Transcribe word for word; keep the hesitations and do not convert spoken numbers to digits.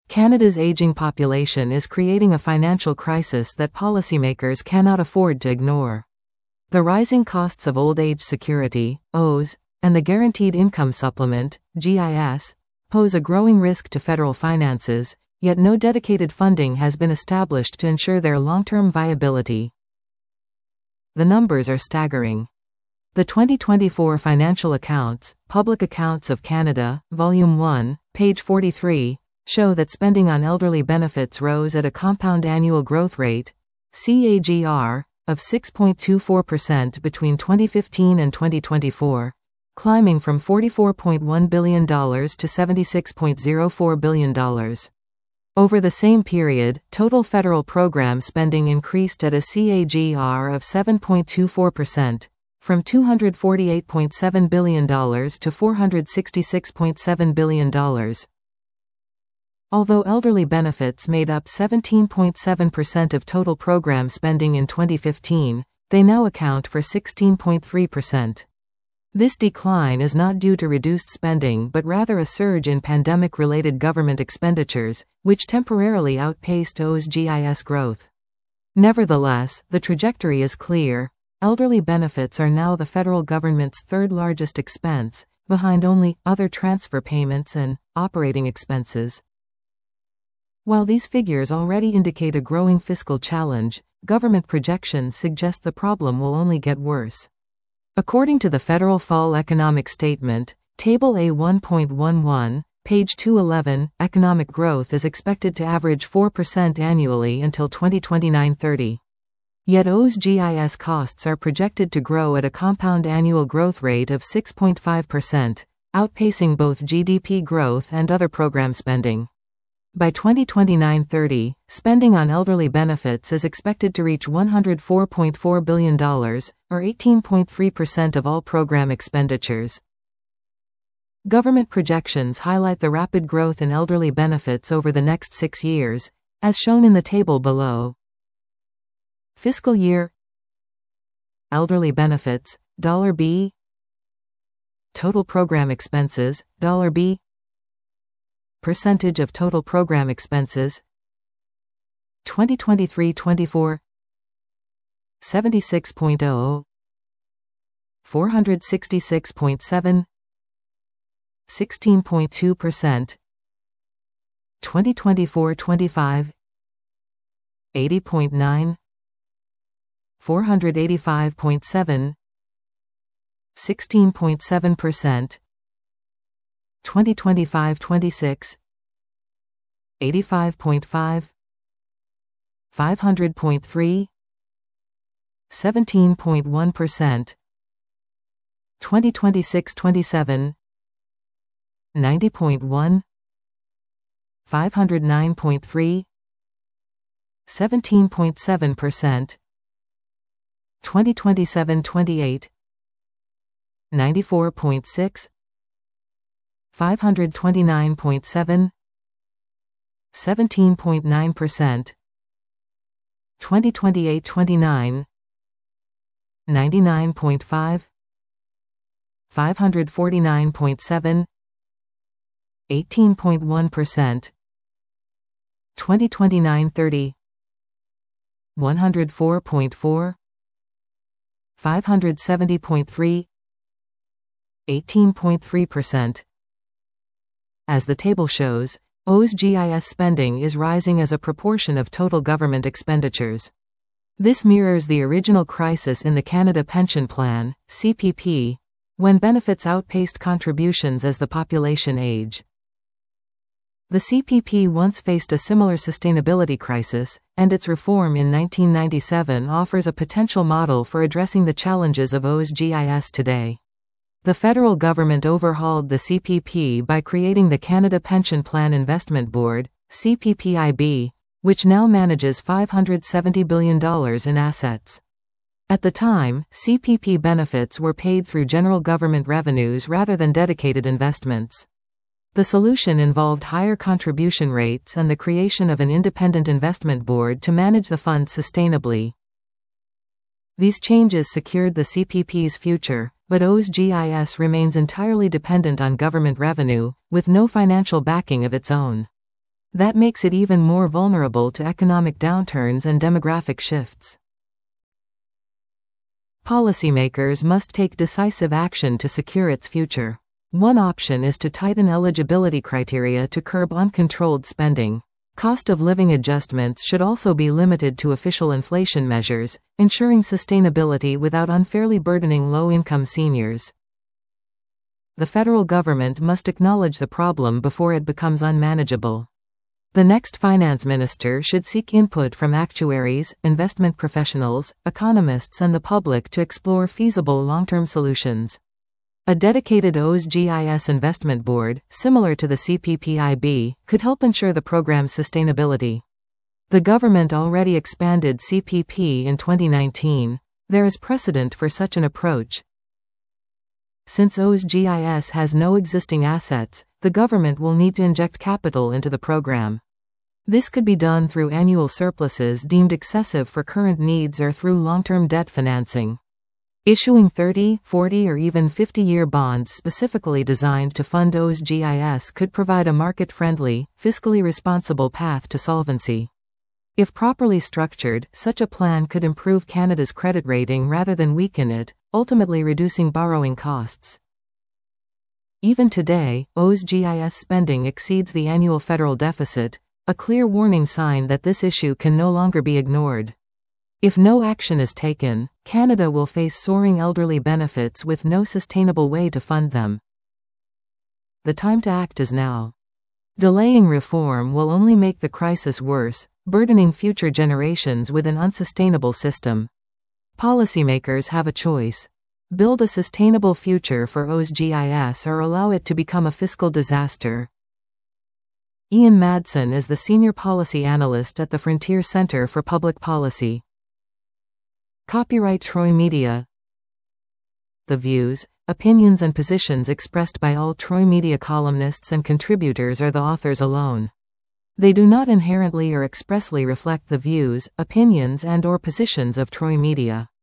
Canada's aging population is creating a financial crisis that policymakers cannot afford to ignore. The rising costs of old age security, O S, and the Guaranteed Income Supplement, G I S, pose a growing risk to federal finances, yet no dedicated funding has been established to ensure their long-term viability. The numbers are staggering. The twenty twenty-four Financial Accounts, Public Accounts of Canada, Volume one, page forty-three, show that spending on elderly benefits rose at a compound annual growth rate, C A G R, of six point two four percent between twenty fifteen and twenty twenty-four, climbing from forty-four point one billion dollars to seventy-six point zero four billion dollars. Over the same period, total federal program spending increased at a C A G R of seven point two four percent, from two hundred forty-eight point seven billion dollars to four hundred sixty-six point seven billion dollars. Although elderly benefits made up seventeen point seven percent of total program spending in twenty fifteen, they now account for sixteen point three percent. This decline is not due to reduced spending but rather a surge in pandemic-related government expenditures, which temporarily outpaced O S G I S growth. Nevertheless, the trajectory is clear. Elderly benefits are now the federal government's third-largest expense, behind only other transfer payments and operating expenses. While these figures already indicate a growing fiscal challenge, government projections suggest the problem will only get worse. According to the Federal Fall Economic Statement, Table A one point eleven, page two eleven, economic growth is expected to average four percent annually until twenty twenty-nine thirty. Yet O S G I S costs are projected to grow at a compound annual growth rate of six point five percent, outpacing both G D P growth and other program spending. By twenty twenty-nine thirty, spending on elderly benefits is expected to reach one hundred four point four billion dollars, or eighteen point three percent of all program expenditures. Government projections highlight the rapid growth in elderly benefits over the next six years, as shown in the table below. Fiscal year elderly benefits, $B. Total program expenses, $B. Percentage of total program expenses, twenty twenty-three twenty-four, seventy-six point zero, four hundred sixty-six point seven, sixteen point two percent, twenty twenty-four twenty-five, eighty point nine, four hundred eighty-five point seven, sixteen point seven percent, twenty twenty-five twenty-six, eighty-five point five, five hundred point three, seventeen point one percent, twenty twenty-six twenty-seven, ninety point one, five hundred nine point three, seventeen point seven percent, twenty twenty-seven twenty-eight, ninety-four point six, five hundred twenty-nine point seven, seventeen point nine percent, twenty twenty-eight twenty-nine, ninety-nine point five, five hundred forty-nine point seven, eighteen point one percent, twenty twenty-nine thirty, one hundred four point four, five hundred seventy point three, eighteen point three percent. As the table shows, O S G I S spending is rising as a proportion of total government expenditures. This mirrors the original crisis in the Canada Pension Plan, C P P, when benefits outpaced contributions as the population aged. The C P P once faced a similar sustainability crisis, and its reform in nineteen ninety-seven offers a potential model for addressing the challenges of O S G I S today. The federal government overhauled the C P P by creating the Canada Pension Plan Investment Board, C P P I B, which now manages five hundred seventy billion dollars in assets. At the time, C P P benefits were paid through general government revenues rather than dedicated investments. The solution involved higher contribution rates and the creation of an independent investment board to manage the fund sustainably. These changes secured the C P P's future, but O S G I S remains entirely dependent on government revenue, with no financial backing of its own. That makes it even more vulnerable to economic downturns and demographic shifts. Policymakers must take decisive action to secure its future. One option is to tighten eligibility criteria to curb uncontrolled spending. Cost of living adjustments should also be limited to official inflation measures, ensuring sustainability without unfairly burdening low-income seniors. The federal government must acknowledge the problem before it becomes unmanageable. The next finance minister should seek input from actuaries, investment professionals, economists and the public to explore feasible long-term solutions. A dedicated O S G I S investment board, similar to the C P P I B, could help ensure the program's sustainability. The government already expanded C P P in twenty nineteen. There is precedent for such an approach. Since O S G I S has no existing assets, the government will need to inject capital into the program. This could be done through annual surpluses deemed excessive for current needs or through long-term debt financing. Issuing thirty, forty or even fifty-year bonds specifically designed to fund O S G I S could provide a market-friendly, fiscally responsible path to solvency. If properly structured, such a plan could improve Canada's credit rating rather than weaken it, ultimately reducing borrowing costs. Even today, O S G I S spending exceeds the annual federal deficit, a clear warning sign that this issue can no longer be ignored. If no action is taken, Canada will face soaring elderly benefits with no sustainable way to fund them. The time to act is now. Delaying reform will only make the crisis worse, burdening future generations with an unsustainable system. Policymakers have a choice. Build a sustainable future for O S G I S or allow it to become a fiscal disaster. Ian Madsen is the Senior Policy Analyst at the Frontier Centre for Public Policy. Copyright Troy Media. The views, opinions and positions expressed by all Troy Media columnists and contributors are the authors alone. They do not inherently or expressly reflect the views, opinions and or positions of Troy Media.